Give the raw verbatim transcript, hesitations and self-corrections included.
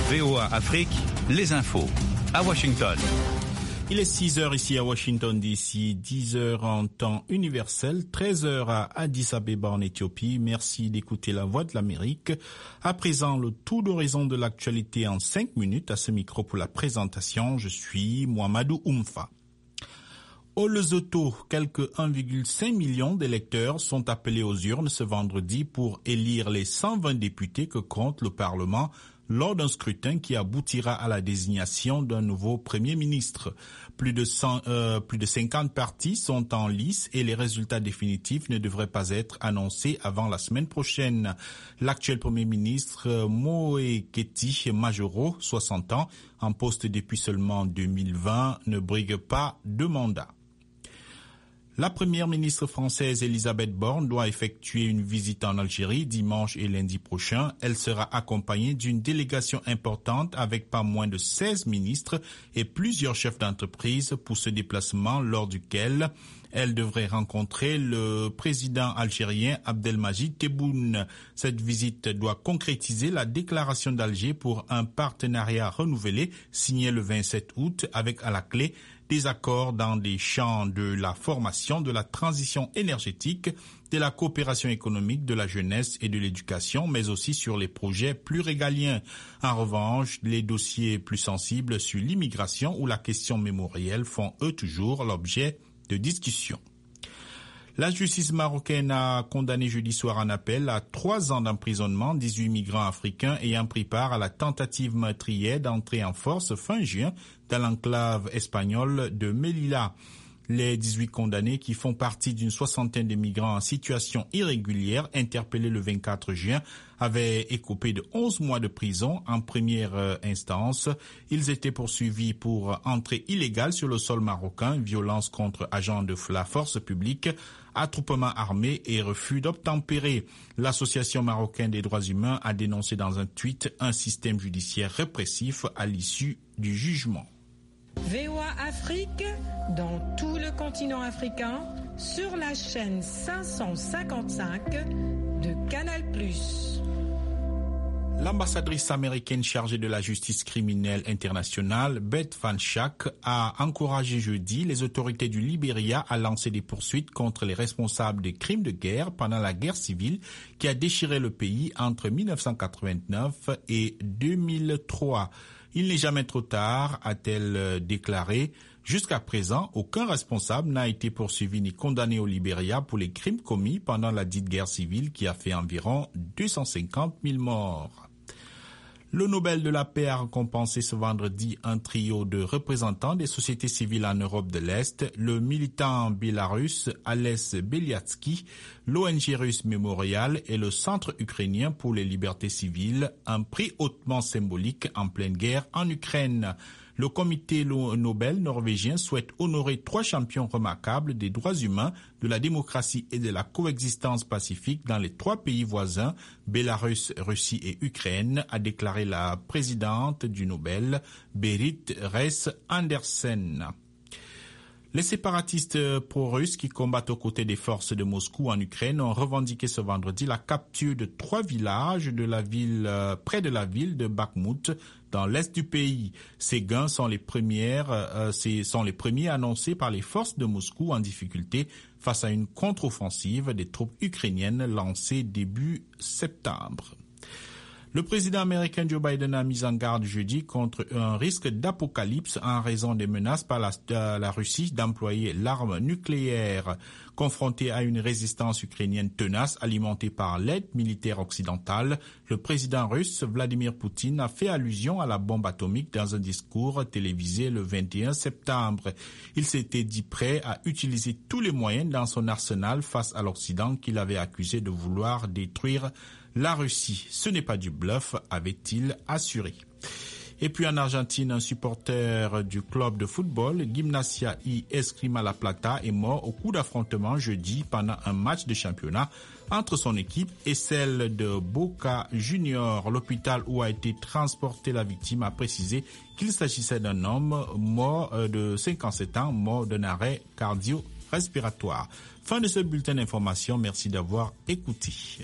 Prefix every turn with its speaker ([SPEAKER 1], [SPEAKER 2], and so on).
[SPEAKER 1] V O A Afrique, les infos. À Washington.
[SPEAKER 2] Il est six heures ici à Washington D C, dix heures en temps universel, treize heures à Addis Abeba en Éthiopie. Merci d'écouter la voix de l'Amérique. À présent, le tour d'horizon de l'actualité en cinq minutes. À ce micro pour la présentation, je suis Mohamedou Oumfa. Au Lesotho, quelques un virgule cinq million d'électeurs sont appelés aux urnes ce vendredi pour élire les cent vingt députés que compte le Parlement lors d'un scrutin qui aboutira à la désignation d'un nouveau Premier ministre. Plus de, cent, euh, plus de cinquante partis sont en lice et les résultats définitifs ne devraient pas être annoncés avant la semaine prochaine. L'actuel Premier ministre Moeketi Majoro, soixante ans, en poste depuis seulement deux mille vingt, ne brigue pas de mandat. La première ministre française Elisabeth Borne doit effectuer une visite en Algérie dimanche et lundi prochain. Elle sera accompagnée d'une délégation importante avec pas moins de seize ministres et plusieurs chefs d'entreprise pour ce déplacement lors duquel elle devrait rencontrer le président algérien Abdelmadjid Tebboune. Cette visite doit concrétiser la déclaration d'Alger pour un partenariat renouvelé signé le vingt-sept août avec à la clé des accords dans des champs de la formation, de la transition énergétique, de la coopération économique, de la jeunesse et de l'éducation, mais aussi sur les projets plus régaliens. En revanche, les dossiers plus sensibles sur l'immigration ou la question mémorielle font eux toujours l'objet de discussions. La justice marocaine a condamné jeudi soir en appel à trois ans d'emprisonnement dix-huit migrants africains ayant pris part à la tentative meurtrière d'entrer en force fin juin dans l'enclave espagnole de Melilla. Les dix-huit condamnés, qui font partie d'une soixantaine de migrants en situation irrégulière interpellés le vingt-quatre juin, avaient écopé de onze mois de prison en première instance. Ils étaient poursuivis pour entrée illégale sur le sol marocain, violence contre agents de la force publique, attroupement armé et refus d'obtempérer. L'Association marocaine des droits humains a dénoncé dans un tweet un système judiciaire répressif à l'issue du jugement.
[SPEAKER 3] V O A Afrique, dans tout le continent africain, sur la chaîne cinq cent cinquante-cinq de Canal plus.
[SPEAKER 2] L'ambassadrice américaine chargée de la justice criminelle internationale, Beth Van Schaak, a encouragé jeudi les autorités du Libéria à lancer des poursuites contre les responsables des crimes de guerre pendant la guerre civile qui a déchiré le pays entre mille neuf cent quatre-vingt-neuf et deux mille trois. Il n'est jamais trop tard, a-t-elle déclaré. Jusqu'à présent, aucun responsable n'a été poursuivi ni condamné au Libéria pour les crimes commis pendant la dite guerre civile qui a fait environ deux cent cinquante mille morts. Le Nobel de la paix a récompensé ce vendredi un trio de représentants des sociétés civiles en Europe de l'Est, le militant biélorusse Ales Beliatsky, l'O N G russe Memorial et le Centre ukrainien pour les libertés civiles, un prix hautement symbolique en pleine guerre en Ukraine. Le comité Nobel norvégien souhaite honorer trois champions remarquables des droits humains, de la démocratie et de la coexistence pacifique dans les trois pays voisins, Bélarus, Russie et Ukraine, a déclaré la présidente du Nobel, Berit Reiss-Andersen. Les séparatistes pro-russes qui combattent aux côtés des forces de Moscou en Ukraine ont revendiqué ce vendredi la capture de trois villages de la ville, euh, près de la ville de Bakhmout, dans l'est du pays. Ces gains sont les premières, euh, ces sont les premiers annoncés par les forces de Moscou en difficulté face à une contre-offensive des troupes ukrainiennes lancée début septembre. Le président américain Joe Biden a mis en garde jeudi contre un risque d'apocalypse en raison des menaces par la, la Russie d'employer l'arme nucléaire. Confronté à une résistance ukrainienne tenace alimentée par l'aide militaire occidentale, le président russe Vladimir Poutine a fait allusion à la bombe atomique dans un discours télévisé le vingt et un septembre. Il s'était dit prêt à utiliser tous les moyens dans son arsenal face à l'Occident qu'il avait accusé de vouloir détruire la Russie. Ce n'est pas du bluff, avait-il assuré. Et puis en Argentine, un supporter du club de football Gimnasia y Esgrima La Plata est mort au coup d'affrontement jeudi pendant un match de championnat entre son équipe et celle de Boca Juniors. L'hôpital où a été transportée la victime a précisé qu'il s'agissait d'un homme mort de cinquante-sept ans, mort d'un arrêt cardio-respiratoire. Fin de ce bulletin d'information. Merci d'avoir écouté.